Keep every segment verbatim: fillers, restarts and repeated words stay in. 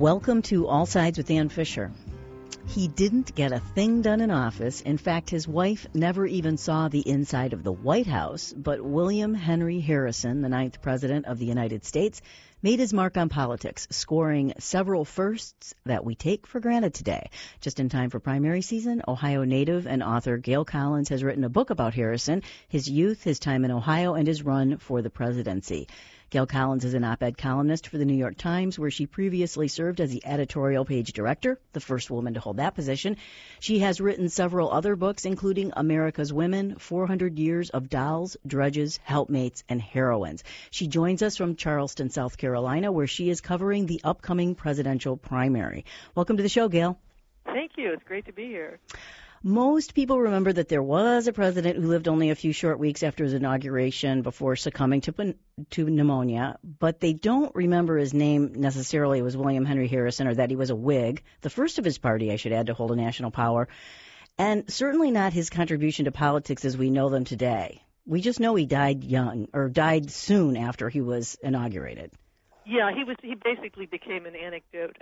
Welcome to All Sides with Dan Fisher. He didn't get a thing done in office. In fact, his wife never even saw the inside of the White House. But William Henry Harrison, the ninth president of the United States, made his mark on politics, scoring several firsts that we take for granted today. Just in time for primary season, Ohio native and author Gail Collins has written a book about Harrison, his youth, his time in Ohio, and his run for the presidency. Gail Collins is an op-ed columnist for the New York Times, where she previously served as the editorial page director, the first woman to hold that position. She has written several other books, including America's Women, four hundred Years of Dolls, Drudges, Helpmates, and Heroines. She joins us from Charleston, South Carolina, where she is covering the upcoming presidential primary. Welcome to the show, Gail. Thank you. It's great to be here. Most people remember that there was a president who lived only a few short weeks after his inauguration before succumbing to to pneumonia, but they don't remember his name necessarily was William Henry Harrison, or that he was a Whig, the first of his party, I should add, to hold a national power, and certainly not his contribution to politics as we know them today. We just know he died young, or died soon after he was inaugurated. Yeah, he was. He basically became an anecdote.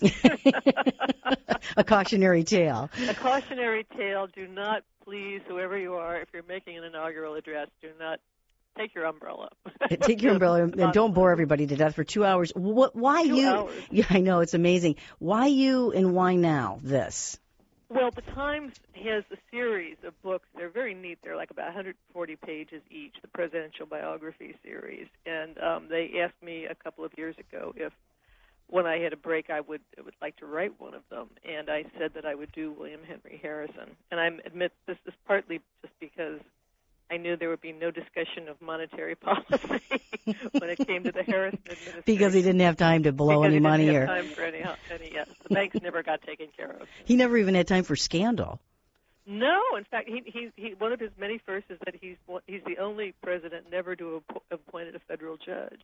A cautionary tale. A cautionary tale. Do not, please, whoever you are, if you're making an inaugural address, do not take your umbrella. Take your umbrella and don't bore everybody to death for two hours. What? Why two you? Hours. Yeah, I know, it's amazing. Why you and why now this? Well, the Times has a series of books. They're very neat. They're like about one hundred forty pages each, the presidential biography series. And um, they asked me a couple of years ago if, when I had a break, I would I would like to write one of them. And I said that I would do William Henry Harrison. And I admit this is partly just because I knew there would be no discussion of monetary policy when it came to the Harrison administration. Because he didn't have time to blow because any money. He didn't or have time for any, any yes. The banks never got taken care of. He never even had time for scandal. No, in fact, he, he, he, one of his many firsts is that he's he's the only president never to have appointed a federal judge.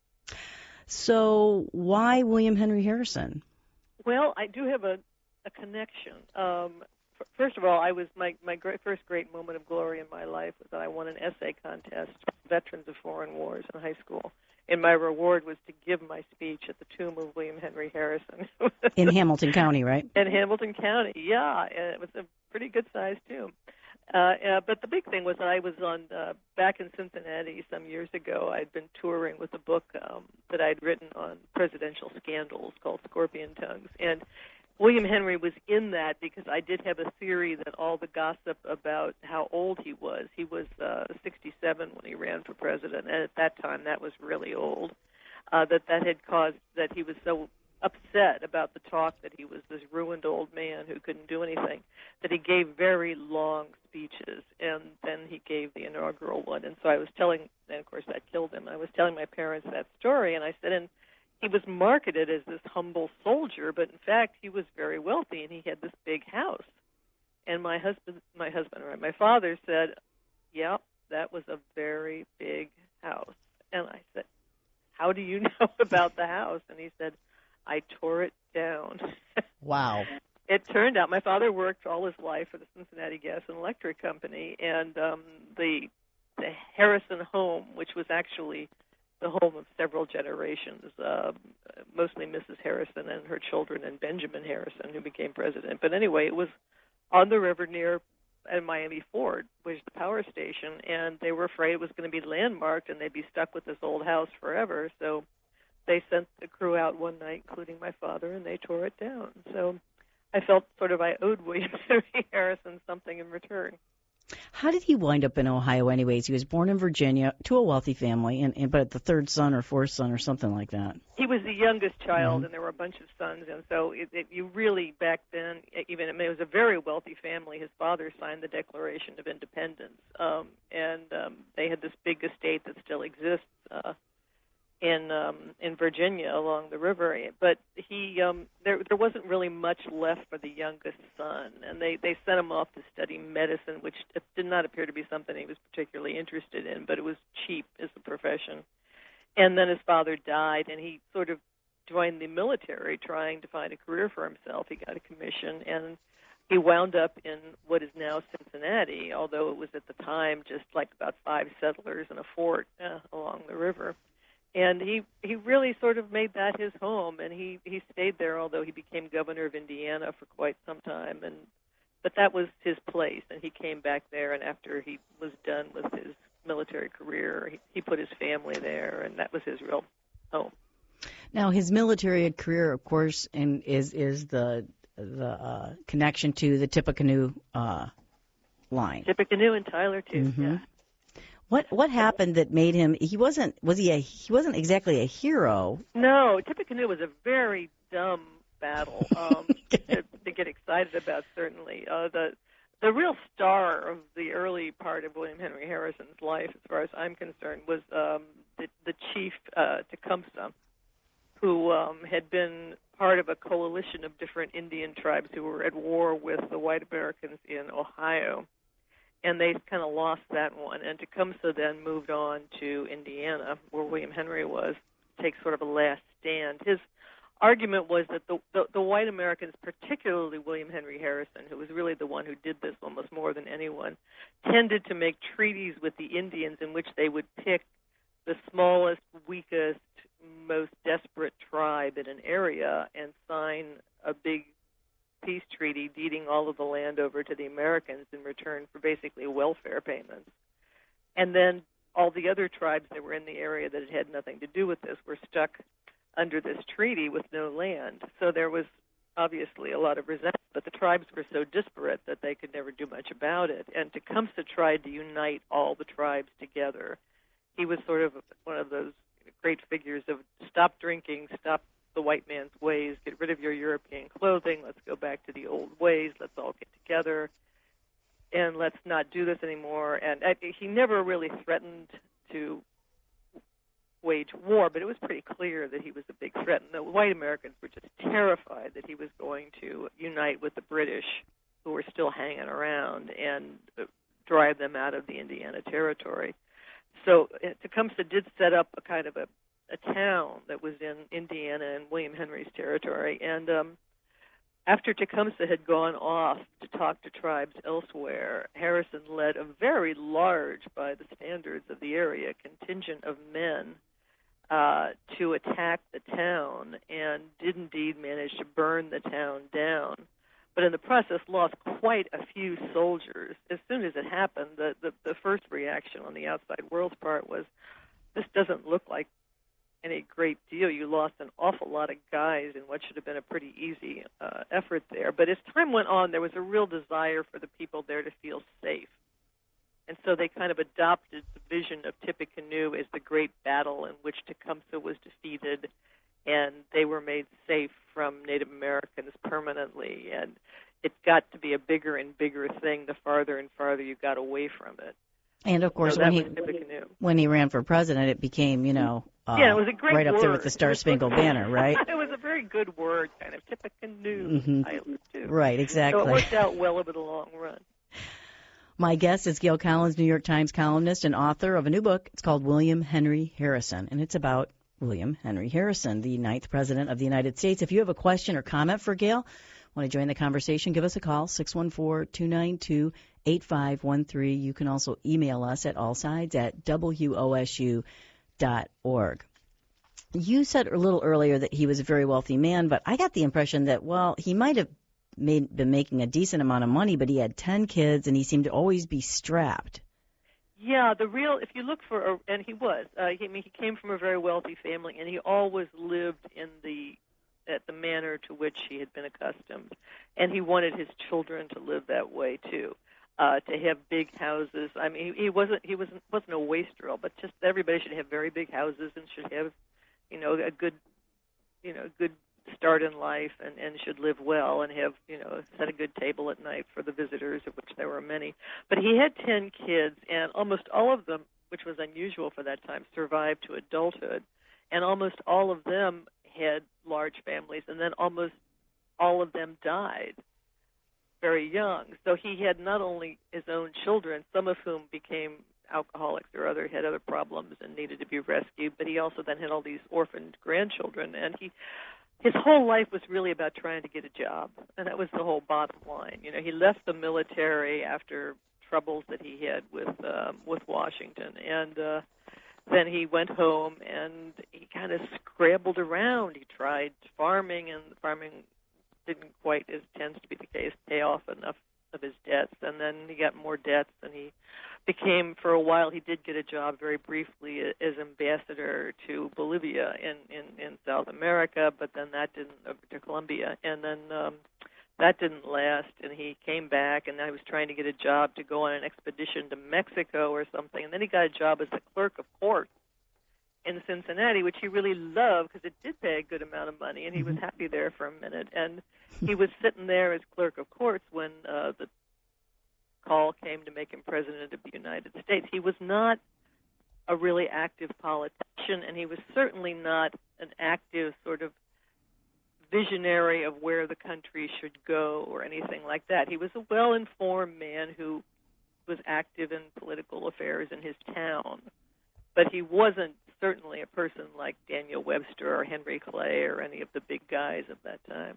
So why William Henry Harrison? Well, I do have a, a connection. Um, f- first of all, I was my my great, first great moment of glory in my life was that I won an essay contest for veterans of foreign wars in high school, and my reward was to give my speech at the tomb of William Henry Harrison in Hamilton County, right? In Hamilton County, yeah, and it was a pretty good sized tomb. Uh, uh, but the big thing was that I was on uh, back in Cincinnati some years ago. I'd been touring with a book um, that I'd written on presidential scandals called Scorpion Tongues, and William Henry was in that because I did have a theory that all the gossip about how old he was, he was uh, sixty-seven when he ran for president, and at that time that was really old, uh, that that had caused that he was so upset about the talk that he was this ruined old man who couldn't do anything, that he gave very long speeches, and then he gave the inaugural one. And so I was telling, and of course that killed him, I was telling my parents that story, and I said, and he was marketed as this humble soldier, but in fact he was very wealthy, and he had this big house. And my husband, my husband, right, my father said, yeah, that was a very big house. And I said, how do you know about the house? And he said, I tore it down. Wow. It turned out my father worked all his life for the Cincinnati Gas and Electric Company, and um, the the Harrison home, which was actually the home of several generations, uh, mostly Missus Harrison and her children and Benjamin Harrison, who became president. But anyway, it was on the river near at Miami Ford, which is the power station, and they were afraid it was going to be landmarked and they'd be stuck with this old house forever. So they sent the crew out one night, including my father, and they tore it down. So I felt sort of I owed William Henry Harrison something in return. How did he wind up in Ohio anyways? He was born in Virginia to a wealthy family, and, and but the third son or fourth son or something like that. He was the youngest child, Mm-hmm. and there were a bunch of sons, and so it, it, you really, back then, even I mean, it was a very wealthy family. His father signed the Declaration of Independence, um, and um, they had this big estate that still exists uh, in um, in Virginia along the river. But he um, there there wasn't really much left for the youngest son, and they, they sent him off to study medicine, which did not appear to be something he was particularly interested in, but it was cheap as a profession. And then his father died, and he sort of joined the military trying to find a career for himself. He got a commission, and he wound up in what is now Cincinnati, although it was at the time just like about five settlers and a fort uh, along the river. and he he really sort of made that his home, and he he stayed there, although he became governor of Indiana for quite some time, and but that was his place, and he came back there, and after he was done with his military career, he, he put his family there, and that was his real home. Now, his military career, of course, and is is the the uh, connection to the Tippecanoe uh, line. Tippecanoe and Tyler too. Mm-hmm. Yeah. What what happened that made him? He wasn't was he a he wasn't exactly a hero. No, Tippecanoe was a very dumb battle um, to, to get excited about. Certainly, uh, the the real star of the early part of William Henry Harrison's life, as far as I'm concerned, was um, the, the chief uh, Tecumseh, who um, had been part of a coalition of different Indian tribes who were at war with the white Americans in Ohio. And they kind of lost that one. And Tecumseh then moved on to Indiana, where William Henry was, to take sort of a last stand. His argument was that the, the, the white Americans, particularly William Henry Harrison, who was really the one who did this almost more than anyone, tended to make treaties with the Indians in which they would pick the smallest, weakest, most desperate tribe in an area and sign a big peace treaty deeding all of the land over to the Americans in return for basically welfare payments. And then all the other tribes that were in the area that had nothing to do with this were stuck under this treaty with no land. So there was obviously a lot of resentment, but the tribes were so disparate that they could never do much about it. And Tecumseh tried to unite all the tribes together. He was sort of one of those great figures of stop drinking, stop the white man's ways, get rid of your European clothing, let's go back to the old ways, let's all get together, and let's not do this anymore. And I, he never really threatened to wage war, but it was pretty clear that he was a big threat. And the white Americans were just terrified that he was going to unite with the British, who were still hanging around, and drive them out of the Indiana Territory. So uh, Tecumseh did set up a kind of a, a town that was in Indiana and William Henry's territory. And um, after Tecumseh had gone off to talk to tribes elsewhere, Harrison led a very large, by the standards of the area, contingent of men uh, to attack the town, and did indeed manage to burn the town down. But in the process lost quite a few soldiers. As soon as it happened, the, the, the first reaction on the outside world's part was, this doesn't look like any great deal. You lost an awful lot of guys in what should have been a pretty easy uh, effort there. But as time went on, there was a real desire for the people there to feel safe. And so they kind of adopted the vision of Tippecanoe as the great battle in which Tecumseh was defeated, and they were made safe from Native Americans permanently. And it got to be a bigger and bigger thing the farther and farther you got away from it. And, of course, so when he when he ran for president, it became, you know, uh, yeah, it was a great right up word. there with the Star-Spangled Banner, right? It was a very good word, kind of Tippecanoe mm-hmm. Island, too. Right, exactly. So it worked out well over the long run. My guest is Gail Collins, New York Times columnist and author of a new book. It's called William Henry Harrison, and it's about William Henry Harrison, the ninth President of the United States. If you have a question or comment for Gail, want to join the conversation, give us a call, six one four, two nine two, eight five one three. You can also email us at allsides at W O S U dot org. You said a little earlier that he was a very wealthy man, but I got the impression that, well, he might have made, been making a decent amount of money, but he had ten kids, and he seemed to always be strapped. Yeah, the real, if you look for, a, and he was, uh, he, I mean, he came from a very wealthy family, and he always lived in the, at the manner to which he had been accustomed, and he wanted his children to live that way too, uh, to have big houses. I mean, he, he wasn't, he wasn't, wasn't a wastrel, but just everybody should have very big houses and should have, you know, a good, you know, good start in life, and, and should live well and have, you know, set a good table at night for the visitors, of which there were many. But he had ten kids, and almost all of them, which was unusual for that time, survived to adulthood. And almost all of them had large families, and then almost all of them died very young. So he had not only his own children, some of whom became alcoholics or other had other problems and needed to be rescued, but he also then had all these orphaned grandchildren, and he his whole life was really about trying to get a job, and that was the whole bottom line. You know, he left the military after troubles that he had with um, with Washington, and uh, then he went home and he kind of scrambled around. He tried farming, and farming didn't quite, as tends to be the case, pay off enough of his debts. And then he got more debts, and he became, for a while, he did get a job very briefly as ambassador to Bolivia in, in, in South America, but then that didn't, uh, to Colombia, and then um, that didn't last, and he came back, and I was trying to get a job to go on an expedition to Mexico or something, and then he got a job as the clerk of court in Cincinnati, which he really loved because it did pay a good amount of money, and he was happy there for a minute. And he was sitting there as clerk of courts when uh, the call came to make him president of the United States. He was not a really active politician, and he was certainly not an active sort of visionary of where the country should go or anything like that. He was a well-informed man who was active in political affairs in his town, but he wasn't certainly a person like Daniel Webster or Henry Clay or any of the big guys of that time.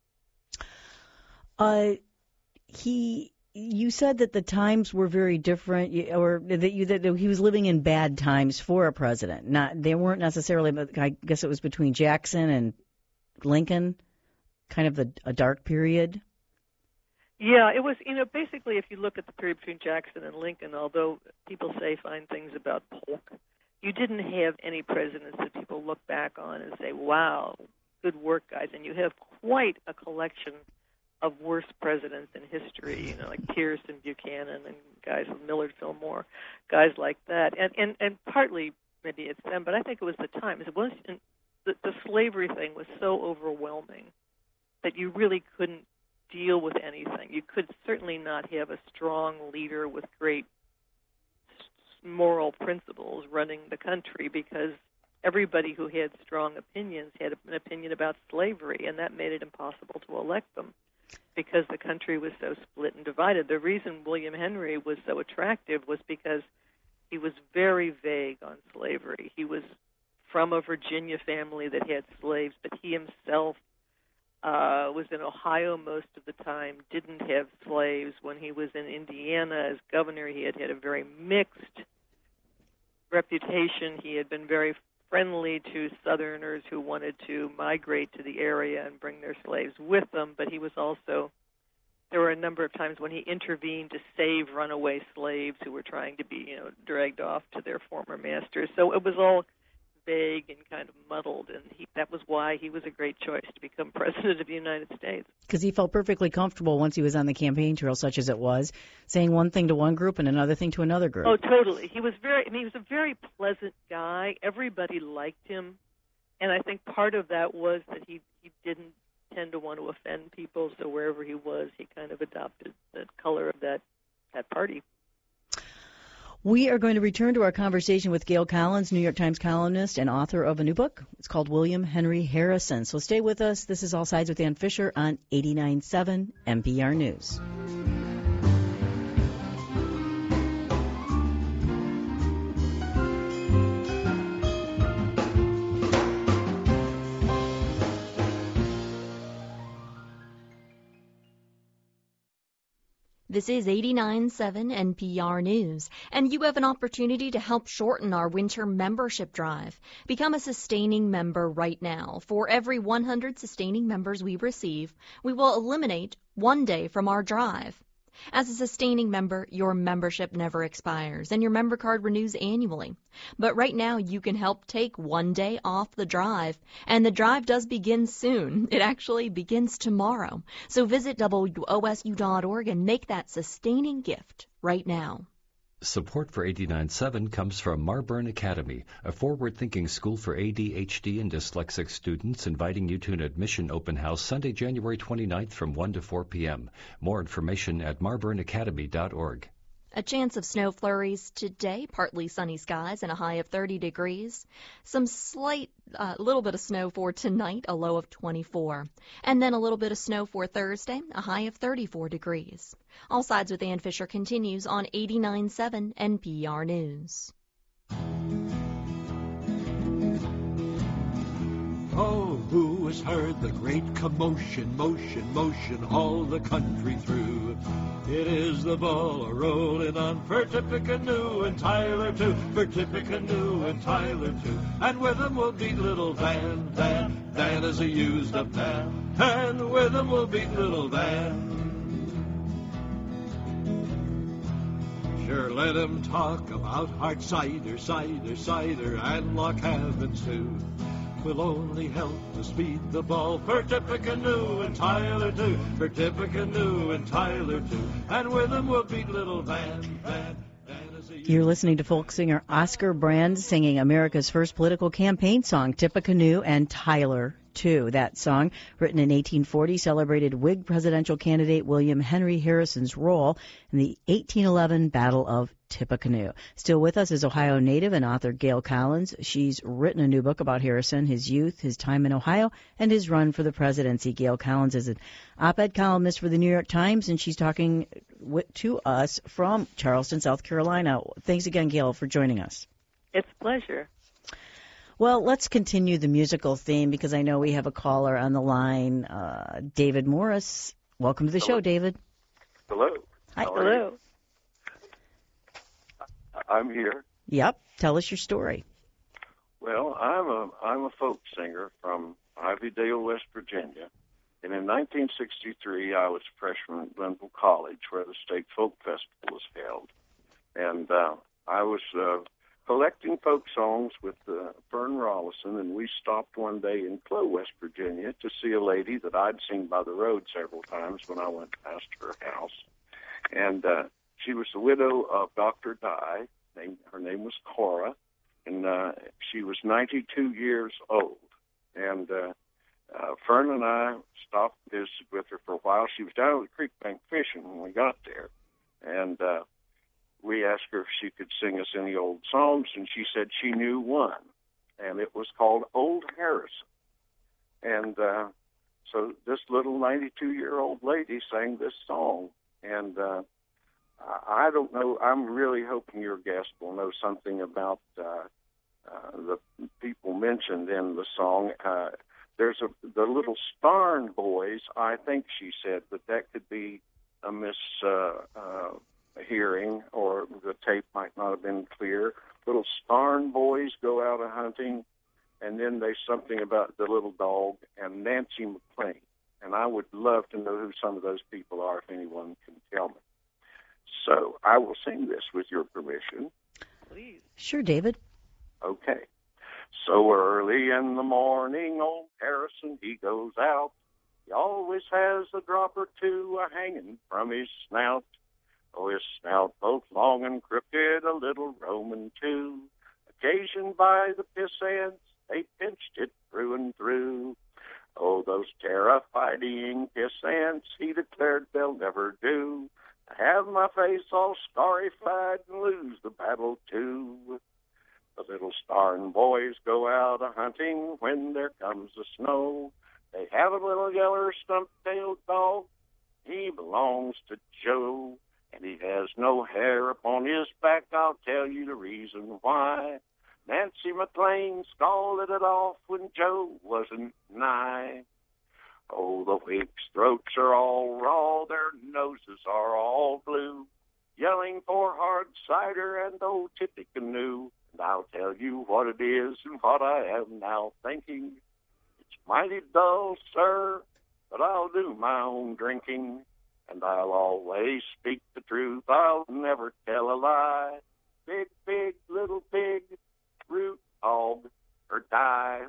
Uh, he, you said that the times were very different, or that you that he was living in bad times for a president. Not they weren't necessarily, but I guess it was between Jackson and Lincoln, kind of the, a dark period. Yeah, it was, you know, basically if you look at the period between Jackson and Lincoln, although people say fine things about Polk, you didn't have any presidents that people look back on and say, wow, good work, guys. And you have quite a collection of worse presidents in history, you know, like Pierce and Buchanan and guys like Millard Fillmore, guys like that. And, and, and partly maybe it's them, but I think it was the time. It was, the, the slavery thing was so overwhelming that you really couldn't deal with anything. You could certainly not have a strong leader with great moral principles running the country, because everybody who had strong opinions had an opinion about slavery, and that made it impossible to elect them because the country was so split and divided. The reason William Henry was so attractive was because he was very vague on slavery. He was from a Virginia family that had slaves, but he himself uh, was in Ohio most of the time, didn't have slaves. When he was in Indiana as governor, he had had a very mixed reputation. He had been very friendly to Southerners who wanted to migrate to the area and bring their slaves with them, but he was also, there were a number of times when he intervened to save runaway slaves who were trying to be, you know, dragged off to their former masters. So it was all vague and kind of muddled, and he, that was why he was a great choice to become president of the United States. Because he felt perfectly comfortable once he was on the campaign trail, such as it was, saying one thing to one group and another thing to another group. Oh, totally. He was very, I mean, he was a very pleasant guy. Everybody liked him, and I think part of that was that he, he didn't tend to want to offend people, so wherever he was, he kind of adopted the color of that, that party. We are going to return to our conversation with Gail Collins, New York Times columnist and author of a new book. It's called William Henry Harrison. So stay with us. This is All Sides with Ann Fisher on eighty-nine point seven N P R News. This is eighty-nine point seven N P R News, and you have an opportunity to help shorten our winter membership drive. Become a sustaining member right now. For every one hundred sustaining members we receive, we will eliminate one day from our drive. As a sustaining member, your membership never expires, and your member card renews annually. But right now, you can help take one day off the drive, and the drive does begin soon. It actually begins tomorrow. So visit W O S U dot org and make that sustaining gift right now. Support for eighty-nine point seven comes from Marburn Academy, a forward-thinking school for A D H D and dyslexic students, inviting you to an admission open house Sunday, January twenty-ninth from one to four p.m. More information at marburn academy dot org. A chance of snow flurries today, partly sunny skies and a high of thirty degrees. Some slight, uh, little bit of snow for tonight, a low of twenty-four. And then a little bit of snow for Thursday, a high of thirty-four degrees. All Sides with Ann Fisher continues on eighty-nine point seven N P R News. ho, who has heard the great commotion, motion, motion all the country through? It is the ball a-rolling on for Tippecanoe and Tyler too, for Tippecanoe and Tyler too. And with them we'll beat little Van, Van, Van is a used up man. And with them we'll beat little Van. Sure, let him talk about hard cider, cider, cider, and Loch Havens too. Will only help to speed the ball for Tippecanoe and Tyler too, for Tippecanoe and Tyler too. And with them we'll beat little Van, Van, Van is a... You're listening to folk singer Oscar Brand singing America's first political campaign song, Tippecanoe and Tyler too. That song, written in eighteen forty, celebrated Whig presidential candidate William Henry Harrison's role in the eighteen eleven Battle of Tippecanoe. Still with us is Ohio native and author Gail Collins. She's written a new book about Harrison, his youth, his time in Ohio, and his run for the presidency. Gail Collins is an op-ed columnist for the New York Times, and she's talking w- to us from Charleston, South Carolina. Thanks again, Gail, for joining us. It's a pleasure. Well, let's continue the musical theme because I know we have a caller on the line, uh, David Morris. Welcome to the Hello. show, David. Hello. Hi. How are Hello. you? I'm here. Yep. Tell us your story. Well, I'm a I'm a folk singer from Ivydale, West Virginia, and in nineteen sixty-three I was a freshman at Glenville College, where the State Folk Festival was held, and uh, I was uh, collecting folk songs with uh, Fern Rollison, and we stopped one day in Clow, West Virginia, to see a lady that I'd seen by the road several times when I went past her house, and uh, she was the widow of Doctor Dye. Named, her name was Cora, and uh, she was ninety-two years old. And uh, uh, Fern and I stopped and visited with her for a while. She was down at the creek bank fishing when we got there, and uh, we asked her if she could sing us any old songs, and she said she knew one, and it was called Old Harrison. And uh, so this little ninety-two-year-old lady sang this song, and uh, I don't know. I'm really hoping your guest will know something about uh, uh, the people mentioned in the song. Uh, there's a the little Starn boys. I think she said, but that could be a mis uh, uh, hearing, or the tape might not have been clear. Little Starn boys go out a hunting, and then there's something about the little dog and Nancy McLean. And I would love to know who some of those people are, if anyone can tell me. So I will sing this with your permission. Please. Sure, David. Okay. So early in the morning, old Harrison, he goes out. He always has a drop or two a hanging from his snout. Oh, his snout both long and crooked, a little Roman too. Occasioned by the piss ants, they pinched it through and through. Oh, those terrifying piss ants, he declared they'll never do. Have my face all scarified and lose the battle too. The little Starn boys go out a-hunting when there comes the snow. They have a little yeller stump-tailed dog. He belongs to Joe, and he has no hair upon his back. I'll tell you the reason why. Nancy McLean scalded it off when Joe wasn't nigh. Oh, the Whigs' throats are all raw, their noses are all blue, yelling for hard cider and old Tippecanoe. And I'll tell you what it is and what I am now thinking. It's mighty dull, sir, but I'll do my own drinking, and I'll always speak the truth. I'll never tell a lie. Big, big, little pig, root, hog, or die.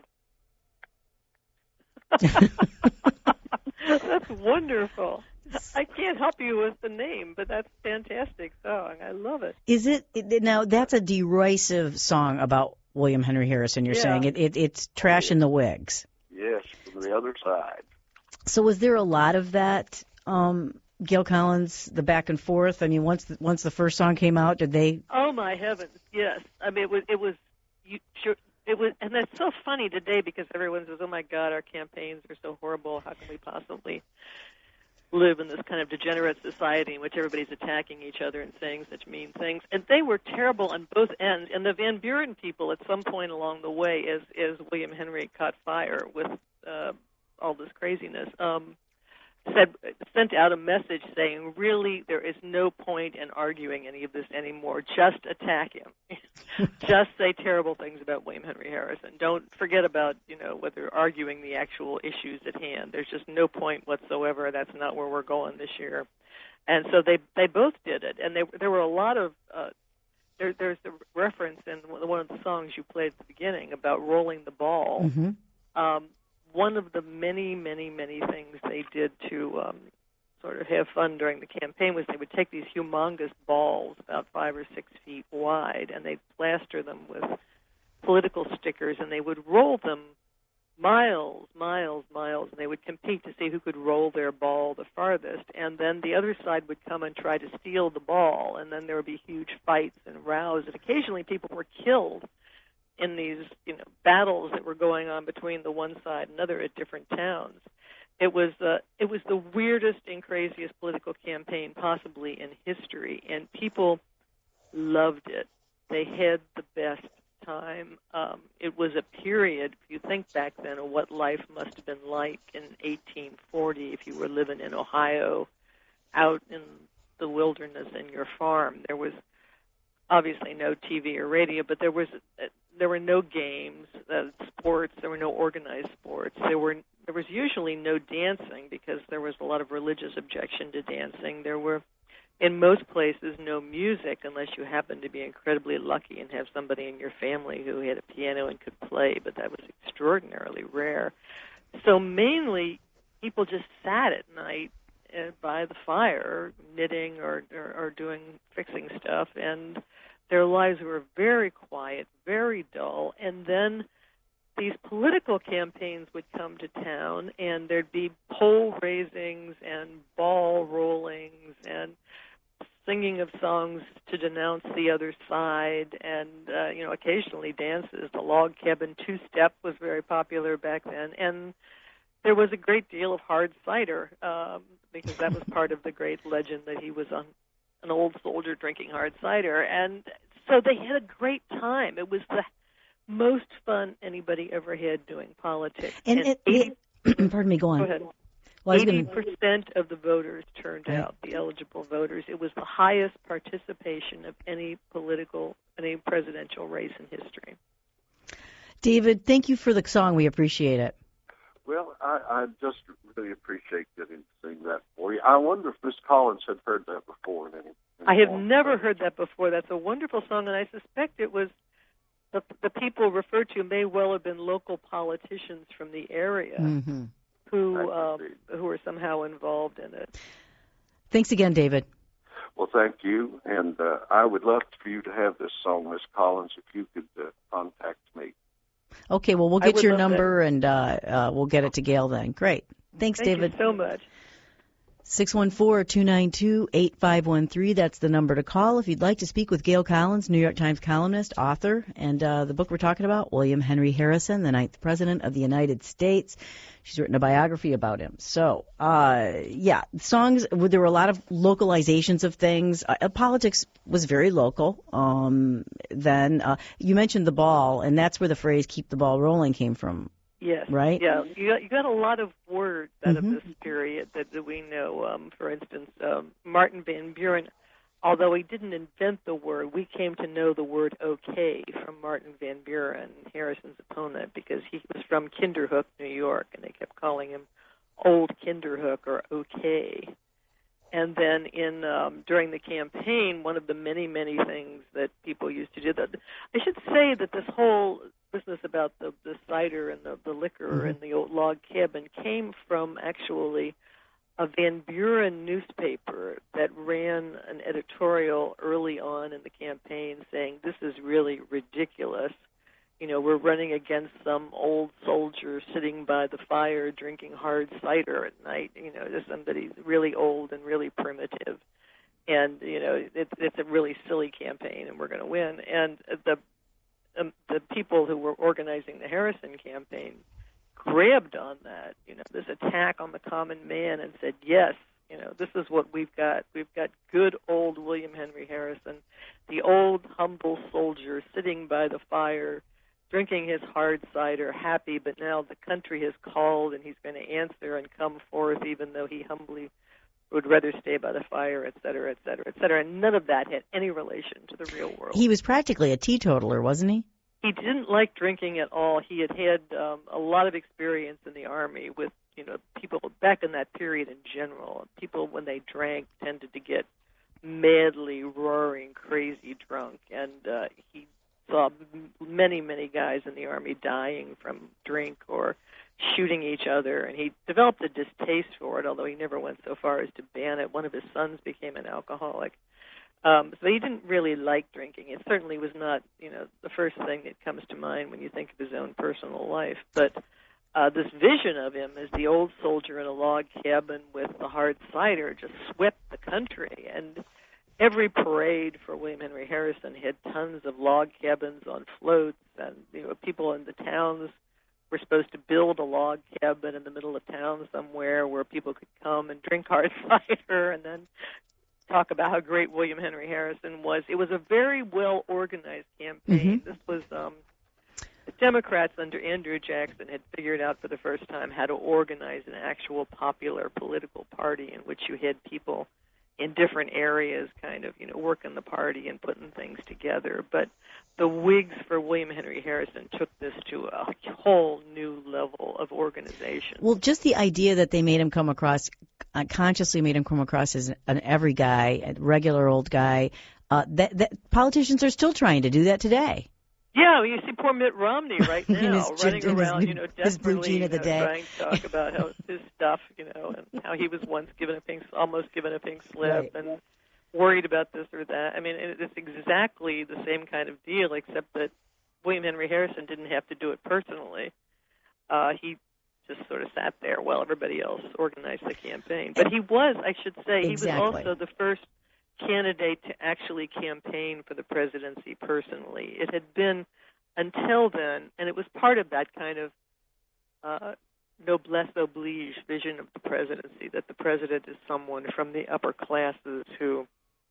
That's wonderful. I can't help you with the name, but that's a fantastic song. I love it. Is it now? That's a derisive song about William Henry Harrison. You're Yeah. saying it, it it's trashing the Whigs. Yes, from the other side. So was there a lot of that, um, Gail Collins? The back and forth. I mean, once the, once the first song came out, did they? Oh my heavens, yes. I mean, it was it was you sure. It was, and that's so funny today because everyone says, "Oh my God, our campaigns are so horrible. How can we possibly live in this kind of degenerate society in which everybody's attacking each other and saying such mean things. And they were terrible on both ends. And the Van Buren people, at some point along the way, as, as William Henry caught fire with uh, all this craziness, um, said sent out a message saying, really, there is no point in arguing any of this anymore. Just attack him. Just say terrible things about William Henry Harrison. Don't forget about, you know, whether arguing the actual issues at hand. There's just no point whatsoever. That's not where we're going this year. And so they they both did it. And they, there were a lot of, uh, there, there's a reference in one of the songs you played at the beginning about rolling the ball. Mm-hmm. Um, one of the many, many, many things they did to um, sort of have fun during the campaign was they would take these humongous balls about five or six feet wide, and they'd plaster them with political stickers, and they would roll them miles, miles, miles, and they would compete to see who could roll their ball the farthest, and then the other side would come and try to steal the ball, and then there would be huge fights and rows, and occasionally people were killed in these, you know, battles that were going on between the one side and another at different towns. It was uh, it was the weirdest and craziest political campaign possibly in history, and people loved it. They had the best time. Um, it was a period, if you think back then, of what life must have been like in eighteen forty if you were living in Ohio, out in the wilderness in your farm. There was obviously no T V or radio, but there was uh, there were no games, uh, sports. There were no organized sports. There were there was usually no dancing because there was a lot of religious objection to dancing. There were, in most places, no music unless you happened to be incredibly lucky and have somebody in your family who had a piano and could play, but that was extraordinarily rare. So mainly, people just sat at night uh, by the fire, knitting or, or, or doing fixing stuff, and their lives were very quiet, very dull, and then these political campaigns would come to town, and there'd be pole raisings and ball rollings and singing of songs to denounce the other side, and uh, you know, occasionally dances. The log cabin two-step was very popular back then, and there was a great deal of hard cider um, because that was part of the great legend that he was on an old soldier drinking hard cider, and so they had a great time. It was the most fun anybody ever had doing politics. And, and it, eighty, it, pardon me, go on. Go ahead. Well, eighty percent of the voters turned right. out, the eligible voters. It was the highest participation of any political, any presidential race in history. David, thank you for the song. We appreciate it. Well, I, I just really appreciate getting to sing that for you. I wonder if Miss Collins had heard that before. In any, in I have form. never heard that before. That's a wonderful song, and I suspect it was the, the people referred to may well have been local politicians from the area Mm-hmm. who um, who were somehow involved in it. Thanks again, David. Well, thank you, and uh, I would love for you to have this song, Miss Collins, if you could uh, contact me. Okay, well, we'll I get would your love number, and uh, uh, we'll get it to Gail then. Great. Thanks, Thank David. you so much. six one four, two nine two, eight five one three. That's the number to call if you'd like to speak with Gail Collins, New York Times columnist, author, and uh, the book we're talking about, William Henry Harrison, the ninth President of the United States. She's written a biography about him. So, uh, yeah, songs, there were a lot of localizations of things. Uh, politics was very local. Um, then uh, you mentioned the ball, and that's where the phrase "keep the ball rolling" came from. Yes. Right? Yeah. You got, you got a lot of words out Mm-hmm. of this period that, that we know. Um, for instance, um, Martin Van Buren, although he didn't invent the word, we came to know the word okay from Martin Van Buren, Harrison's opponent, because he was from Kinderhook, New York, and they kept calling him Old Kinderhook or okay. And then in um, during the campaign, one of the many, many things that people used to do, that I should say that this whole business about the, the cider and the, the liquor Mm-hmm. and the old log cabin came from actually a Van Buren newspaper that ran an editorial early on in the campaign saying, this is really ridiculous. You know, we're running against some old soldier sitting by the fire drinking hard cider at night. You know, there's somebody really old and really primitive. And, you know, it, it's a really silly campaign, and we're going to win. And the um, the people who were organizing the Harrison campaign grabbed on that, you know, this attack on the common man and said, yes, know, this is what we've got. We've got good old William Henry Harrison, the old humble soldier sitting by the fire, drinking his hard cider, happy, but now the country has called and he's going to answer and come forth, even though he humbly would rather stay by the fire, et cetera, et cetera, et cetera. And none of that had any relation to the real world. He was practically a teetotaler, wasn't he? He didn't like drinking at all. He had had um, a lot of experience in the Army with, you know, people back in that period in general. People, when they drank, tended to get madly, roaring, crazy drunk. And uh, he saw many, many guys in the Army dying from drink or shooting each other, and he developed a distaste for it, although he never went so far as to ban it. One of his sons became an alcoholic. Um, so he didn't really like drinking. It certainly was not, you know, the first thing that comes to mind when you think of his own personal life. But uh, this vision of him as the old soldier in a log cabin with the hard cider just swept the country. And every parade for William Henry Harrison had tons of log cabins on floats, and, you know, people in the towns were supposed to build a log cabin in the middle of town somewhere where people could come and drink hard cider and then talk about how great William Henry Harrison was. It was a very well-organized campaign. Mm-hmm. This was um, the Democrats under Andrew Jackson had figured out for the first time how to organize an actual popular political party in which you had people in different areas kind of, you know, working the party and putting things together. But the Whigs for William Henry Harrison took this to a whole new level of organization. Well, just the idea that they made him come across, uh, consciously made him come across as an every guy, a regular old guy, uh, that, that politicians are still trying to do that today. Yeah, you see poor Mitt Romney right now his, running around, his, you know, his blue desperately jean of the you know, day. trying to talk about how his stuff, you know, and how he was once given a pink, almost given a pink slip, right. and worried about this or that. I mean, it's exactly the same kind of deal, except that William Henry Harrison didn't have to do it personally. Uh, he just sort of sat there while everybody else organized the campaign. But he was, I should say, he exactly. was also the first candidate to actually campaign for the presidency personally. It had been until then, and it was part of that kind of uh, noblesse oblige vision of the presidency, that the president is someone from the upper classes who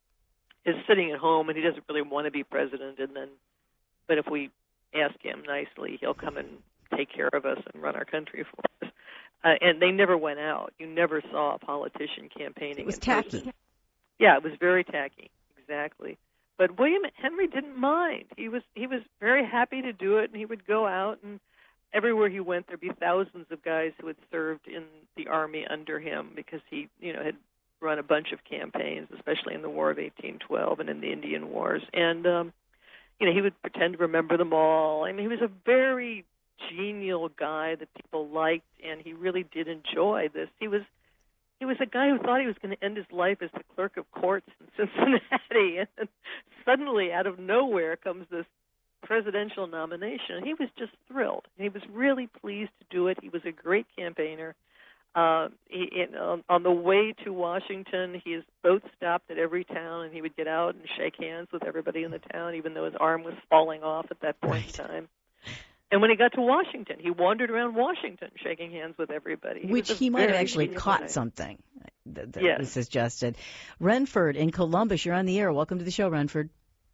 is sitting at home and he doesn't really want to be president, and then, but if we ask him nicely, he'll come and take care of us and run our country for us. Uh, and they never went out. You never saw a politician campaigning. It was in tacky. person. Yeah, it was very tacky, exactly. But William Henry didn't mind. He was he was very happy to do it, and he would go out, and everywhere he went, there'd be thousands of guys who had served in the Army under him because he, you know, had run a bunch of campaigns, especially in the War of eighteen twelve and in the Indian Wars. And, um, you know, he would pretend to remember them all. I mean, he was a very genial guy that people liked, and he really did enjoy this. He was He was a guy who thought he was going to end his life as the clerk of courts in Cincinnati, and then suddenly, out of nowhere, comes this presidential nomination. And he was just thrilled. He was really pleased to do it. He was a great campaigner. Uh, he, in, on, on the way to Washington, his boat stopped at every town, and he would get out and shake hands with everybody in the town, even though his arm was falling off at that point right. in time. And when he got to Washington, he wandered around Washington shaking hands with everybody. He Which he might have actually caught guy. something that, that yes. was suggested. Renford in Columbus, you're on the air. Welcome to the show, Renford.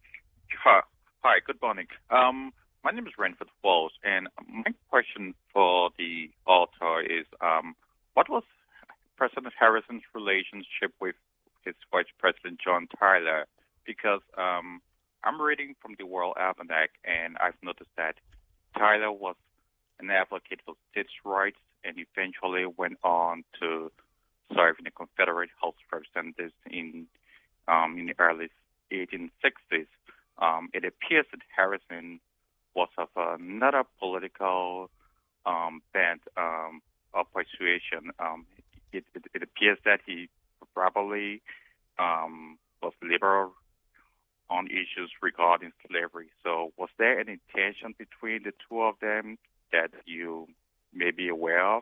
Hi, Hi good morning. Um, my name is Renford Walsh, and my question for the author is, um, what was President Harrison's relationship with his Vice President John Tyler? Because um, I'm reading from the World Almanac, and I've noticed that Tyler was an advocate for states' rights and eventually went on to serve in the Confederate House of Representatives in um, in the early eighteen sixties. Um, it appears that Harrison was of another political um, bent um, or persuasion. Um, it, it, it appears that he probably um, was liberal on issues regarding slavery. So was there any tension between the two of them that you may be aware of?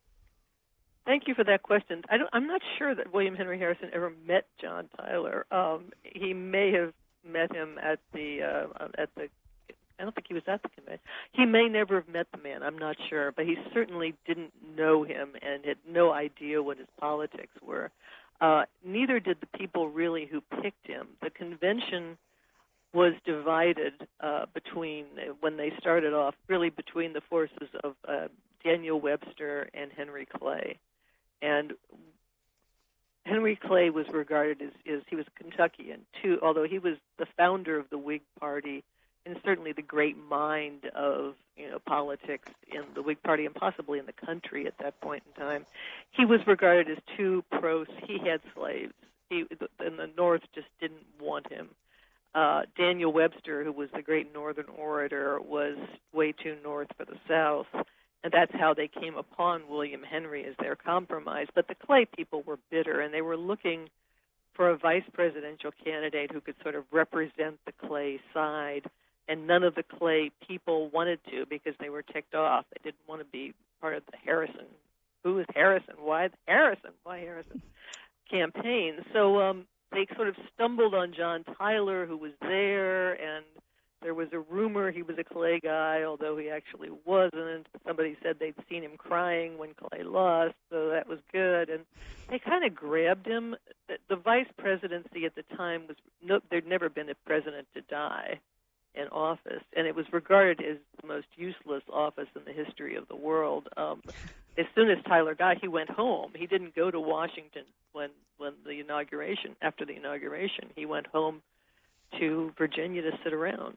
Thank you for that question. I don't, I'm not sure that William Henry Harrison ever met John Tyler. Um, he may have met him at the uh, at the. I don't think he was at the convention. He may never have met the man. I'm not sure, but he certainly didn't know him and had no idea what his politics were. Uh, neither did the people really who picked him. The convention was divided uh, between, when they started off, really between the forces of uh, Daniel Webster and Henry Clay. And Henry Clay was regarded as, as he was a Kentuckian, too, although he was the founder of the Whig Party and certainly the great mind of, you know, politics in the Whig Party and possibly in the country at that point in time. He was regarded as too pro. He had slaves. He, and the North just didn't want him. Uh, Daniel Webster, who was the great Northern orator, was way too North for the South, and that's how they came upon William Henry as their compromise. But the Clay people were bitter, and they were looking for a vice presidential candidate who could sort of represent the Clay side, and none of the Clay people wanted to because they were ticked off. They didn't want to be part of the Harrison. Who is Harrison? Why Harrison? Why Harrison? Campaign. So um, they sort of stumbled on John Tyler, who was there, and there was a rumor he was a Clay guy, although he actually wasn't. Somebody said they'd seen him crying when Clay lost, so that was good. And they kind of grabbed him. The, the vice presidency at the time was no, there'd never been a president to die in office, and it was regarded as the most useless office in the history of the world. Um, as soon as Tyler died, he went home. He didn't go to Washington when when the inauguration. After the inauguration, he went home to Virginia to sit around.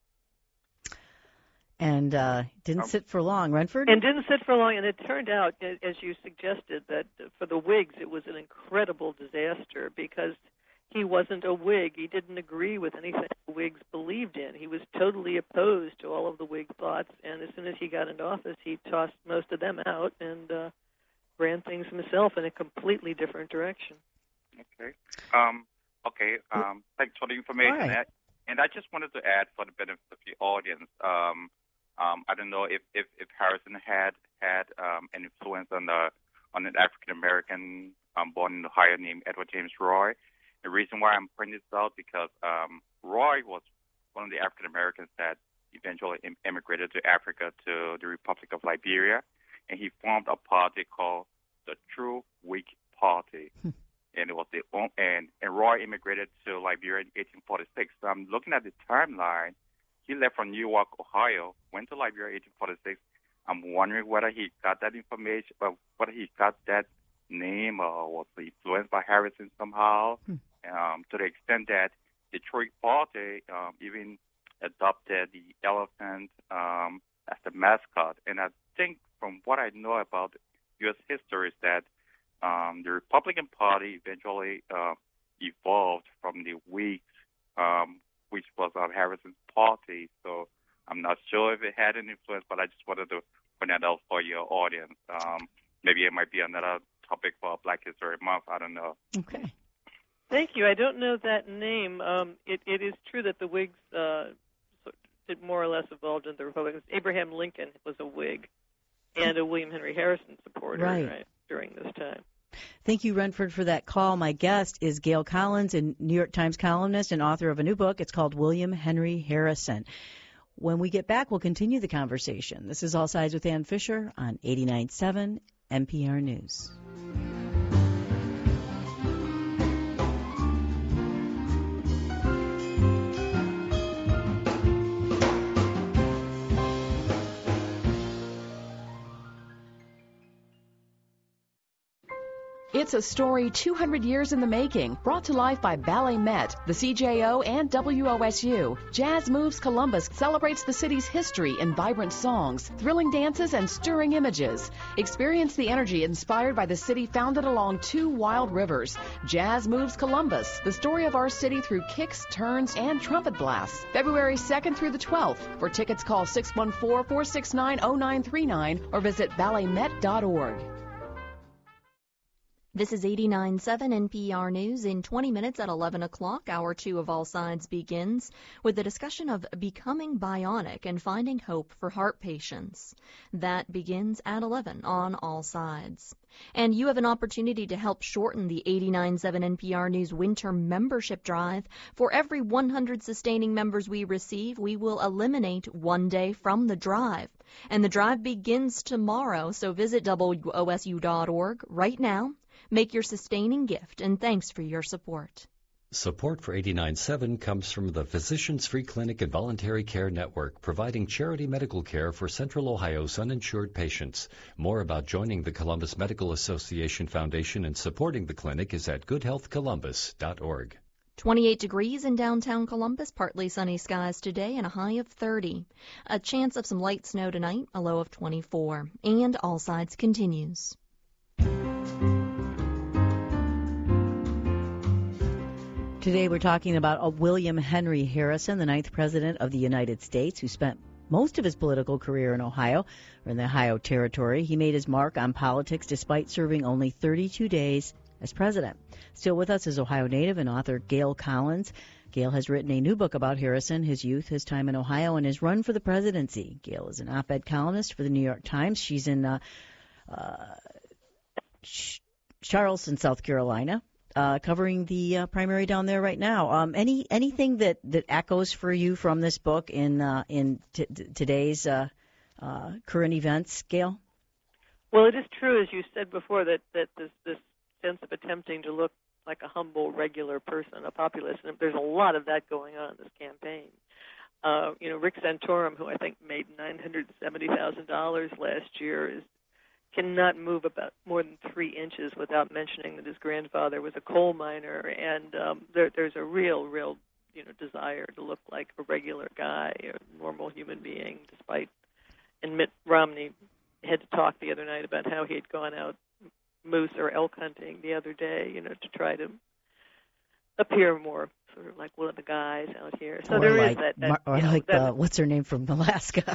And uh, didn't sit for long, Renford? And didn't sit for long, and it turned out, as you suggested, that for the Whigs it was an incredible disaster because he wasn't a Whig. He didn't agree with anything the Whigs believed in. He was totally opposed to all of the Whig thoughts, and as soon as he got into office, he tossed most of them out and uh, ran things himself in a completely different direction. Okay. Um, okay. Um, thanks for the information. Right. And I just wanted to add, for the benefit of the audience, um, um, I don't know if, if, if Harrison had had um, an influence on the on an African American um, born in Ohio named Edward James Roy. The reason why I'm pointing this out because um, Roy was one of the African Americans that eventually im- immigrated to Africa to the Republic of Liberia, and he formed a party called the True Whig Party. And it was the and and Roy immigrated to Liberia in eighteen forty-six. So I'm looking at the timeline. He left from Newark, Ohio, went to Liberia in eighteen forty-six. I'm wondering whether he got that information, or whether he got that name, or was influenced by Harrison somehow. Hmm. Um, to the extent that the True Party um, even adopted the elephant um, as the mascot. And I think, from what I know about U S history, is that Um, the Republican Party eventually uh, evolved from the Whigs, um, which was uh, Harrison's party. So I'm not sure if it had an influence, but I just wanted to point that out for your audience. Um, maybe it might be another topic for Black History Month. I don't know. Okay. Thank you. I don't know that name. Um, it, it is true that the Whigs uh, did more or less evolved into the Republicans. Abraham Lincoln was a Whig and a William Henry Harrison supporter right. Right, during this time. Thank you, Renford, for that call. My guest is Gail Collins, a New York Times columnist and author of a new book. It's called William Henry Harrison. When we get back, we'll continue the conversation. This is All Sides with Ann Fisher on eighty-nine point seven N P R News. It's a story two hundred years in the making, brought to life by Ballet Met, the C J O, and W O S U. Jazz Moves Columbus celebrates the city's history in vibrant songs, thrilling dances, and stirring images. Experience the energy inspired by the city founded along two wild rivers. Jazz Moves Columbus, the story of our city through kicks, turns, and trumpet blasts. February second through the twelfth. For tickets, call six one four, four six nine, zero nine three nine or visit ballet met dot org. This is eighty-nine point seven N P R News. In twenty minutes at eleven o'clock, Hour two of All Sides begins with a discussion of becoming bionic and finding hope for heart patients. That begins at eleven on All Sides. And you have an opportunity to help shorten the eighty-nine point seven N P R News winter membership drive. For every one hundred sustaining members we receive, we will eliminate one day from the drive. And the drive begins tomorrow, so visit W O S U dot org right now. Make your sustaining gift, and thanks for your support. Support for eighty-nine point seven comes from the Physicians Free Clinic and Voluntary Care Network, providing charity medical care for Central Ohio's uninsured patients. More about joining the Columbus Medical Association Foundation and supporting the clinic is at good health columbus dot org. twenty-eight degrees in downtown Columbus, partly sunny skies today and a high of thirty. A chance of some light snow tonight, a low of twenty-four. And All Sides continues. Today we're talking about William Henry Harrison, the ninth President of the United States, who spent most of his political career in Ohio, or in the Ohio Territory. He made his mark on politics despite serving only thirty-two days as president. Still with us is Ohio native and author Gail Collins. Gail has written a new book about Harrison, his youth, his time in Ohio, and his run for the presidency. Gail is an op-ed columnist for the New York Times. She's in uh, uh, Charleston, South Carolina, uh, covering the uh, primary down there right now. Um, any anything that, that echoes for you from this book in uh, in t- t- today's uh, uh, current events, Gail? Well, it is true, as you said before, that, that this, this sense of attempting to look like a humble, regular person, a populist. And there's a lot of that going on in this campaign. Uh, you know, Rick Santorum, who I think made nine hundred seventy thousand dollars last year, is cannot move about more than three inches without mentioning that his grandfather was a coal miner. And um, there, there's a real, real, you know, desire to look like a regular guy, a normal human being, despite, and Mitt Romney had to talk the other night about how he had gone out moose or elk hunting the other day, you know, to try to appear more sort of like one of the guys out here. So or there like, is that. that Mar- or you know, like, that, uh, what's her name from Alaska?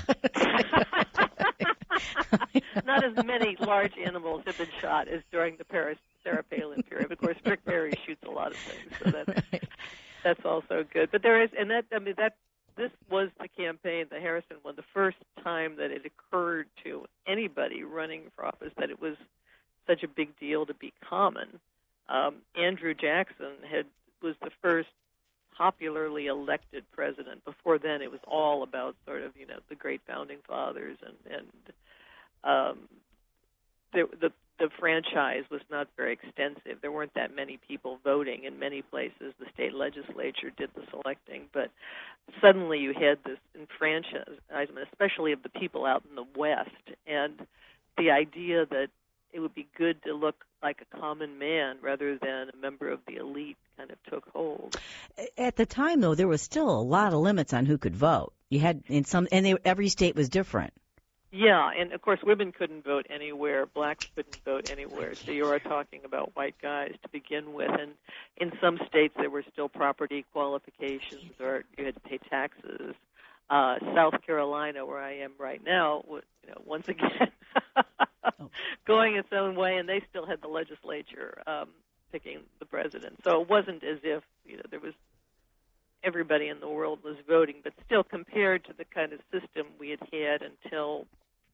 Not as many large animals have been shot as during the Paris Sarah Palin period. Of course, Rick Perry shoots a lot of things, so that's, right. that's also good. But there is, and that, I mean, that this was the campaign, the Harrison one, the first time that it occurred to anybody running for office that it was such a big deal to be common. Um, Andrew Jackson had was the first popularly elected president. Before then, it was all about sort of, you know, the great founding fathers, and and um, the, the the franchise was not very extensive. There weren't that many people voting in many places. The state legislature did the selecting, but suddenly you had this enfranchisement, especially of the people out in the West, and the idea that it would be good to look like a common man rather than a member of the elite kind of took hold. At the time, though, there was still a lot of limits on who could vote. You had in some, and they, every state was different. Yeah, and of course, women couldn't vote anywhere. Blacks couldn't vote anywhere. So you are talking about white guys to begin with, and in some states there were still property qualifications, or you had to pay taxes. Uh, South Carolina, where I am right now, was, you know, once again oh. going its own way, and they still had the legislature um, picking the president. So it wasn't as if, you know, there was everybody in the world was voting, but still, compared to the kind of system we had had until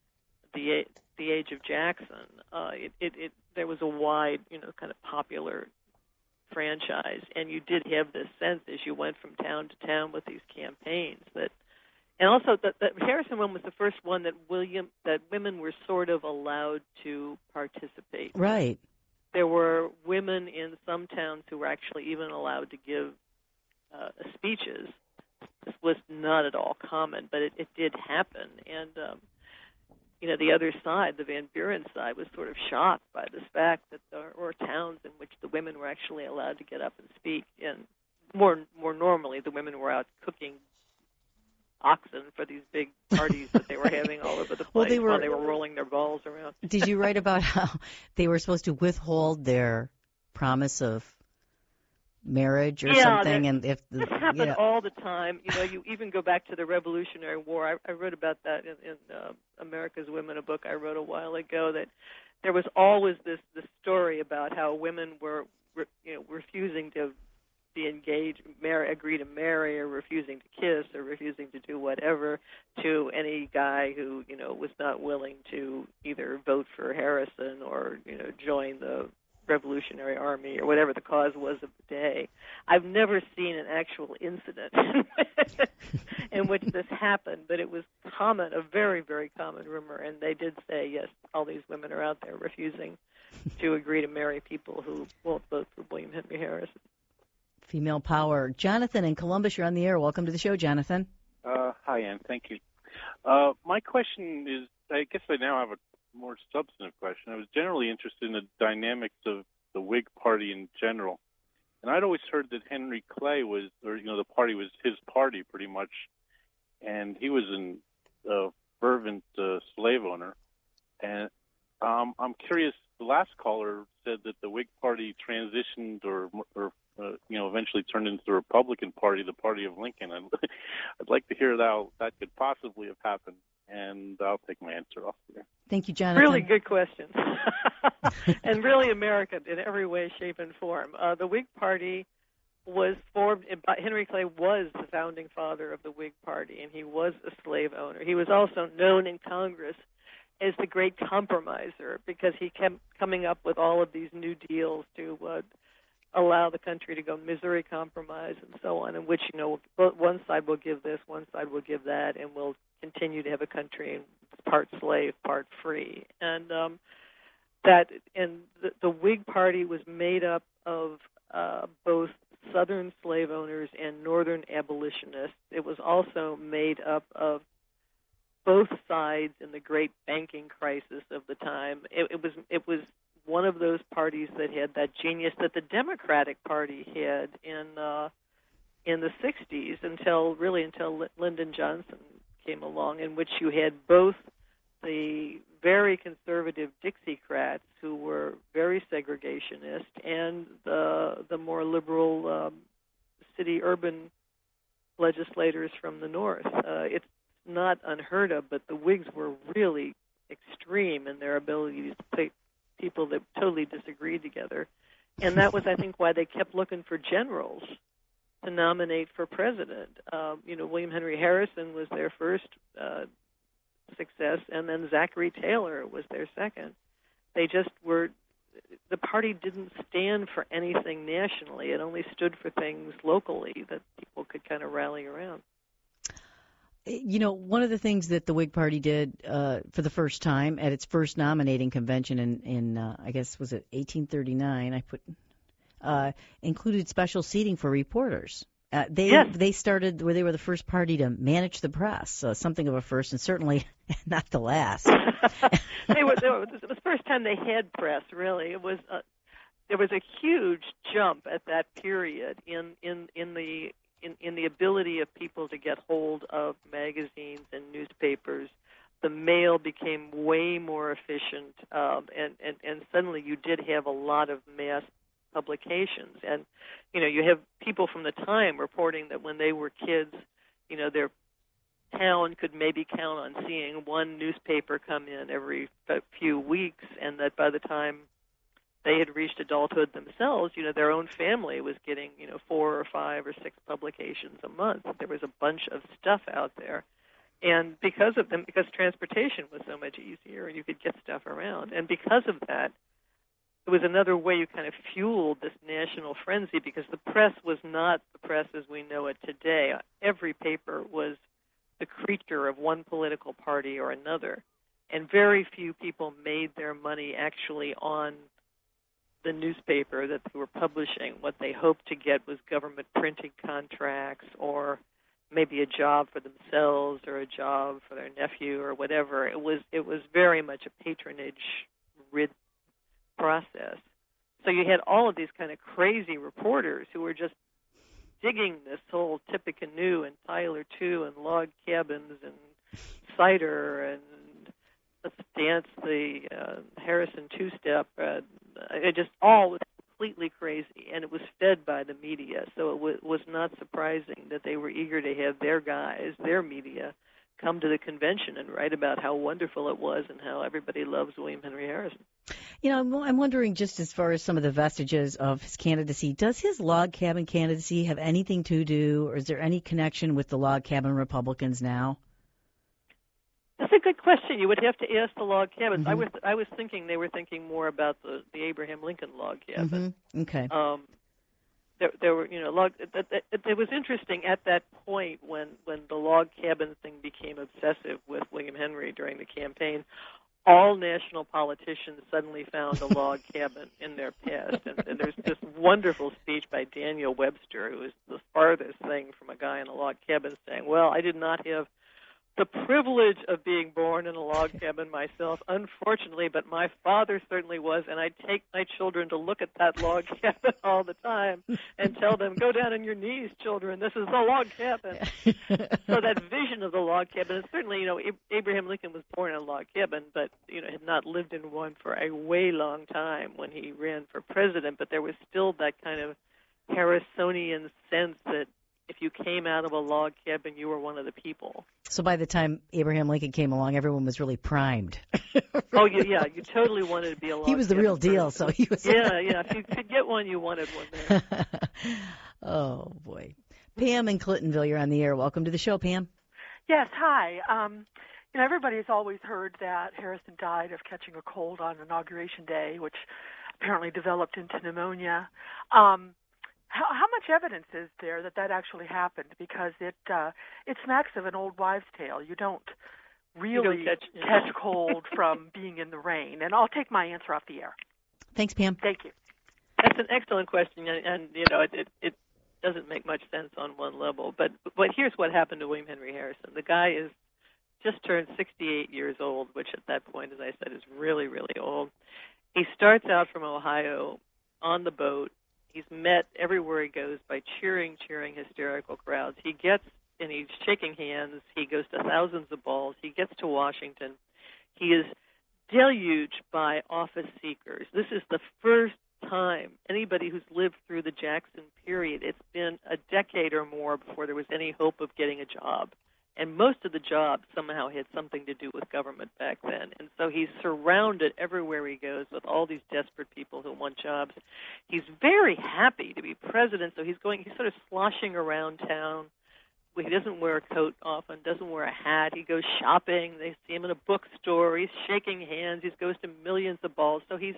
the the age of Jackson, uh, it, it, it there was a wide, you know, kind of popular franchise, and you did have this sense as you went from town to town with these campaigns that. And also, the, the Harrison one was the first one that William that women were sort of allowed to participate. Right. There were women in some towns who were actually even allowed to give uh, speeches. This was not at all common, but it, it did happen. And um, you know, the other side, the Van Buren side, was sort of shocked by this fact that there were towns in which the women were actually allowed to get up and speak. And more more normally, the women were out cooking oxen for these big parties that they were having all over the place well, they were, while they were rolling their balls around. Did you write about how they were supposed to withhold their promise of marriage or yeah, something? And if the, this happened you know. all the time. You know, you even go back to the Revolutionary War. I, I wrote about that in, in uh, America's Women, a book I wrote a while ago, that there was always this, this story about how women were, re, you know, refusing to be engaged, marry, agree to marry, or refusing to kiss, or refusing to do whatever to any guy who, you know, was not willing to either vote for Harrison or, you know, join the Revolutionary Army or whatever the cause was of the day. I've never seen an actual incident in which this happened, but it was common, a very, very common rumor, and they did say, yes, all these women are out there refusing to agree to marry people who won't vote for William Henry Harrison. Female power. Jonathan in Columbus, you're on the air. Welcome to the show, Jonathan. Uh, hi, Ann. Thank you. Uh, my question is, I guess I now have a more substantive question. I was generally interested in the dynamics of the Whig Party in general. And I'd always heard that Henry Clay was, or, you know, the party was his party pretty much. And he was an, a fervent uh, slave owner. And um, I'm curious, the last caller said that the Whig Party transitioned or, or uh, you know, eventually turned into the Republican Party, the party of Lincoln. And I'd like to hear how that could possibly have happened. And I'll take my answer off there. Thank you, Jonathan. Really good question. And really American in every way, shape, and form. Uh, the Whig Party was formed, Henry Clay was the founding father of the Whig Party, and he was a slave owner. He was also known in Congress as the great compromiser because he kept coming up with all of these new deals to uh, allow the country to go Missouri Compromise and so on, in which, you know, one side will give this, one side will give that, and we'll continue to have a country part slave, part free. And um, that, and the, the Whig Party was made up of uh, both Southern slave owners and Northern abolitionists. It was also made up of both sides in the great banking crisis of the time. It, it was it was one of those parties that had that genius that the Democratic Party had in uh, in the sixties until really until Lyndon Johnson came along, in which you had both the very conservative Dixiecrats who were very segregationist and the the more liberal um, city-urban legislators from the North. Uh, it's not unheard of, but the Whigs were really extreme in their ability to put people that totally disagreed together. And that was, I think, why they kept looking for generals to nominate for president. Um, you know, William Henry Harrison was their first uh, success, and then Zachary Taylor was their second. They just were, the party didn't stand for anything nationally. It only stood for things locally that people could kind of rally around. You know, one of the things that the Whig Party did uh, for the first time at its first nominating convention in, in uh, I guess, was it eighteen thirty-nine, I put, uh, included special seating for reporters. Uh, they yes. they started where they were the first party to manage the press, uh, something of a first, and certainly not the last. they were, they were, it was the first time they had press, really. It was uh, there was a huge jump at that period in in in the In, in the ability of people to get hold of magazines and newspapers. The mail became way more efficient, um, and, and, and suddenly you did have a lot of mass publications. And, you know, you have people from the time reporting that when they were kids, you know, their town could maybe count on seeing one newspaper come in every few weeks, and that by the time they had reached adulthood themselves, you know, their own family was getting, you know, four or five or six publications a month. There was a bunch of stuff out there. And because of them, because transportation was so much easier and you could get stuff around, and because of that, it was another way you kind of fueled this national frenzy, because the press was not the press as we know it today. Every paper was the creature of one political party or another, and very few people made their money actually on the newspaper that they were publishing. What they hoped to get was government printing contracts, or maybe a job for themselves or a job for their nephew or whatever. It was it was very much a patronage-rid process. So you had all of these kind of crazy reporters who were just digging this whole Tippecanoe and Tyler two and log cabins and cider and let's dance the uh, Harrison two-step. Uh, it just all was completely crazy, and it was fed by the media. So it w- was not surprising that they were eager to have their guys, their media, come to the convention and write about how wonderful it was and how everybody loves William Henry Harrison. You know, I'm, I'm wondering, just as far as some of the vestiges of his candidacy, does his log cabin candidacy have anything to do, or is there any connection with the log cabin Republicans now? The That's a good question. You would have to ask the log cabins. Mm-hmm. I was I was thinking they were thinking more about the, the Abraham Lincoln log cabin. Mm-hmm. Okay. Um, there, there were, you know, log. It, it, it, it was interesting at that point when, when the log cabin thing became obsessive with William Henry during the campaign. All national politicians suddenly found a log cabin in their past. And, and there's this wonderful speech by Daniel Webster, who is the farthest thing from a guy in a log cabin, saying, well, I did not have the privilege of being born in a log cabin myself, unfortunately, but my father certainly was, and I take my children to look at that log cabin all the time and tell them, go down on your knees, children, this is the log cabin. So that vision of the log cabin, and certainly, you know, Abraham Lincoln was born in a log cabin, but, you know, had not lived in one for a way long time when he ran for president, but there was still that kind of Harrisonian sense that if you came out of a log cabin, you were one of the people. So by the time Abraham Lincoln came along, everyone was really primed. Oh, yeah, yeah, you totally wanted to be a log He was the real deal, person. so he was. Yeah, yeah, if you could get one, you wanted one there. Oh, boy. Pam in Clintonville, you're on the air. Welcome to the show, Pam. Yes, hi. Um, you know, everybody's always heard that Harrison died of catching a cold on Inauguration Day, which apparently developed into pneumonia. Um How, how much evidence is there that that actually happened? Because it uh, it smacks of an old wives' tale. You don't really you don't catch, yeah. catch cold from being in the rain. And I'll take my answer off the air. Thanks, Pam. Thank you. That's an excellent question, and, and you know, it, it, it doesn't make much sense on one level. But but here's what happened to William Henry Harrison. The guy is just turned sixty-eight years old, which at that point, as I said, is really, really old. He starts out from Ohio on the boat. He's met everywhere he goes by cheering, cheering, hysterical crowds. He gets, and he's shaking hands. He goes to thousands of balls. He gets to Washington. He is deluged by office seekers. This is the first time anybody who's lived through the Jackson period, it's been a decade or more before there was any hope of getting a job. And most of the jobs somehow had something to do with government back then. And so he's surrounded everywhere he goes with all these desperate people who want jobs. He's very happy to be president, so he's going, he's sort of sloshing around town. He doesn't wear a coat often, doesn't wear a hat. He goes shopping. They see him in a bookstore. He's shaking hands. He goes to millions of balls. So he's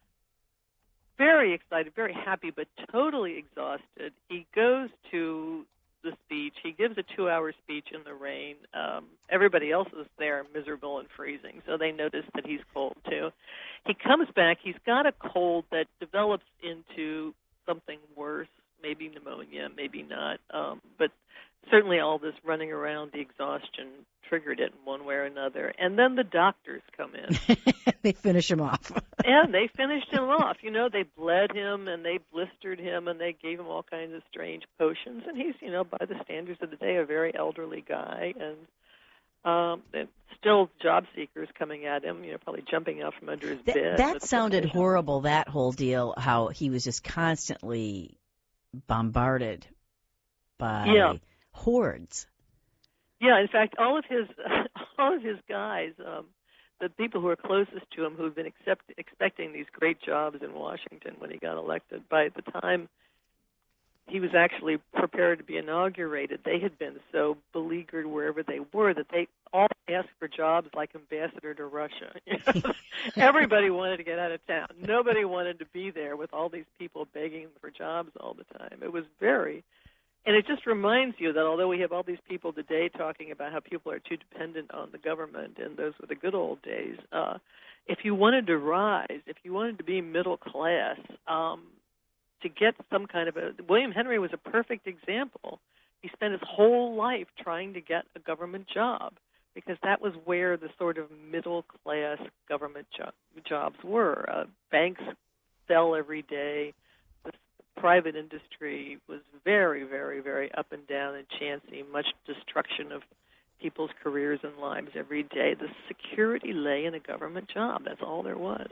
very excited, very happy, but totally exhausted. He goes to the speech. He gives a two-hour speech in the rain. Um, everybody else is there miserable and freezing, so they notice that he's cold too. He comes back. He's got a cold that develops into something worse, maybe pneumonia, maybe not, um, but certainly all this running around, the exhaustion triggered it in one way or another. And then the doctors come in. They finish him off. And they finished him off. You know, they bled him and they blistered him and they gave him all kinds of strange potions. And he's, you know, by the standards of the day, a very elderly guy. And um, still job seekers coming at him, you know, probably jumping out from under his Th- bed. That sounded horrible, that whole deal, how he was just constantly bombarded by yeah. hordes. Yeah, in fact, all of his all of his guys, um, the people who are closest to him, who've been accept, expecting these great jobs in Washington when he got elected, by the time he was actually prepared to be inaugurated, they had been so beleaguered wherever they were that they all asked for jobs like ambassador to Russia. Everybody wanted to get out of town. Nobody wanted to be there with all these people begging for jobs all the time. It was very... And it just reminds you that although we have all these people today talking about how people are too dependent on the government, and those were the good old days, uh, if you wanted to rise, if you wanted to be middle class, um, to get some kind of a... William Henry was a perfect example. He spent his whole life trying to get a government job because that was where the sort of middle class government jo- jobs were. Uh, banks fell every day. Private industry was very, very, very up and down and chancy, much destruction of people's careers and lives every day. The security lay in a government job. That's all there was.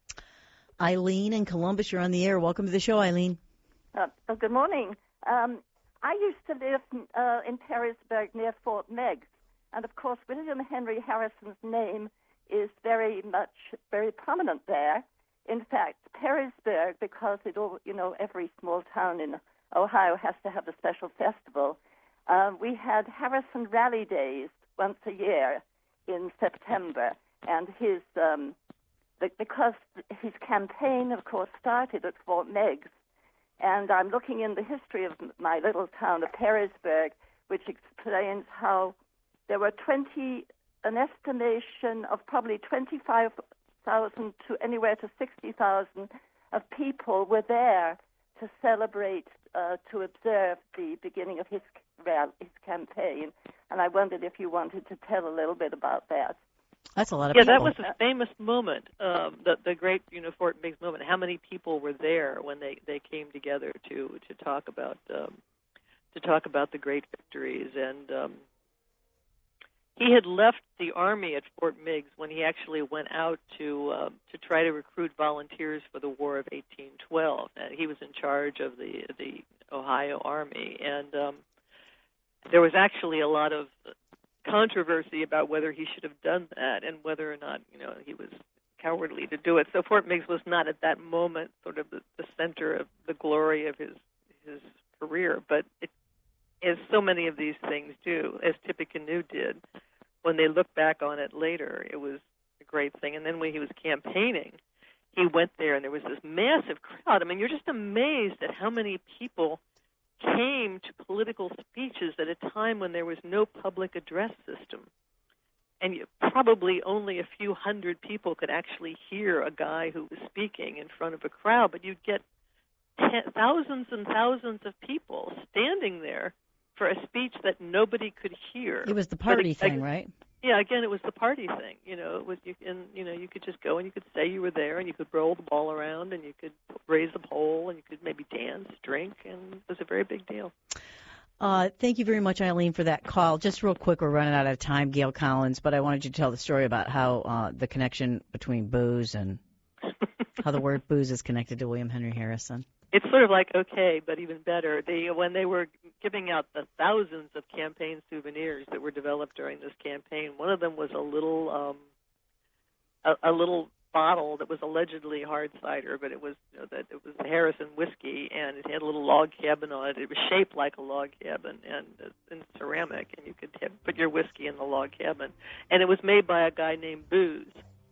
Eileen in Columbus, you're on the air. Welcome to the show, Eileen. Uh, oh, good morning. Um, I used to live uh, in Perrysburg near Fort Meigs, and of course William Henry Harrison's name is very much, very prominent there. In fact, Perrysburg, because it all, you know, every small town in Ohio has to have a special festival. Um, we had Harrison Rally Days once a year in September, and his um, the, because his campaign, of course, started at Fort Meigs, and I'm looking in the history of my little town of Perrysburg, which explains how there were twenty, an estimation of probably twenty-five thousand to anywhere to sixty thousand of people were there to celebrate, uh, to observe the beginning of his his campaign, and I wondered if you wanted to tell a little bit about that. That's a lot of yeah, people. Yeah, that was a famous moment, um, the the great you know Fort Meigs moment. How many people were there when they, they came together to to talk about um, to talk about the great victories? And um, he had left the army at Fort Meigs when he actually went out to uh, to try to recruit volunteers for the War of eighteen twelve. And he was in charge of the the Ohio Army, and um, there was actually a lot of controversy about whether he should have done that and whether or not, you know, he was cowardly to do it. So Fort Meigs was not at that moment sort of the, the center of the glory of his his career, but it, as so many of these things do, as Tippecanoe did, when they look back on it later, it was a great thing. And then when he was campaigning, he went there and there was this massive crowd. I mean, you're just amazed at how many people came to political speeches at a time when there was no public address system. And you, probably only a few hundred people could actually hear a guy who was speaking in front of a crowd, but you'd get ten, thousands and thousands of people standing there for a speech that nobody could hear. It was the party it, thing, I, right? Yeah, again, it was the party thing. You know, it was you, and you know, you could just go and you could say you were there, and you could roll the ball around, and you could raise the pole, and you could maybe dance, drink, and it was a very big deal. Uh, thank you very much, Eileen, for that call. Just real quick, we're running out of time, Gail Collins, but I wanted you to tell the story about how uh, the connection between booze and how the word booze is connected to William Henry Harrison. It's sort of like okay, but even better. They when they were giving out the thousands of campaign souvenirs that were developed during this campaign, one of them was a little um, a, a little bottle that was allegedly hard cider, but it was you know, that it was Harrison whiskey, and it had a little log cabin on it. It was shaped like a log cabin and uh, in ceramic, and you could have, put your whiskey in the log cabin. And it was made by a guy named Booze.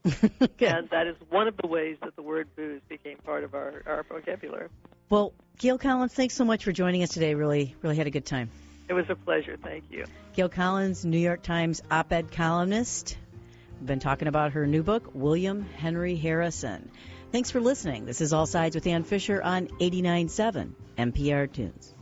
And that is one of the ways that the word booze became part of our, our vocabulary. Well, Gail Collins, thanks so much for joining us today. Really, really had a good time. It was a pleasure. Thank you. Gail Collins, New York Times op-ed columnist. We've been talking about her new book, William Henry Harrison. Thanks for listening. This is All Sides with Ann Fisher on eighty-nine point seven N P R Tunes.